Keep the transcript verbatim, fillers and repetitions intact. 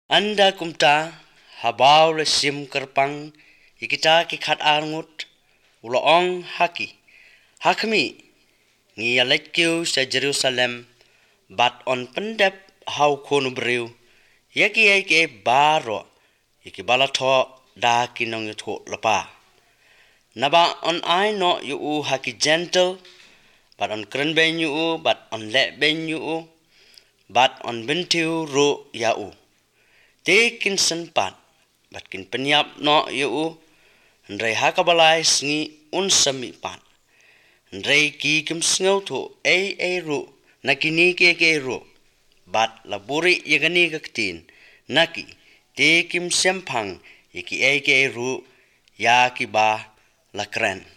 Anda kumta habau le sim kerpang ikita ki khat arngut uloong haki hakmi ngi alekyu sa Jerusalem bat on pendep hau konu breu yaki yaki baro iki balatho da kinong yutho lapa naba on ai no yu haki gentle but on kren ben yu but on le ben yu but on bentiu ro yau te kin senpat bat kin penyap no yu ndrei hakabalai sngi un sami pan ndrei ki kim sngo tho ai ai ru nakini ke ke ru bat laburi yagani gaktin naki te kim sempang iki ai ke ru ya ki ba lakren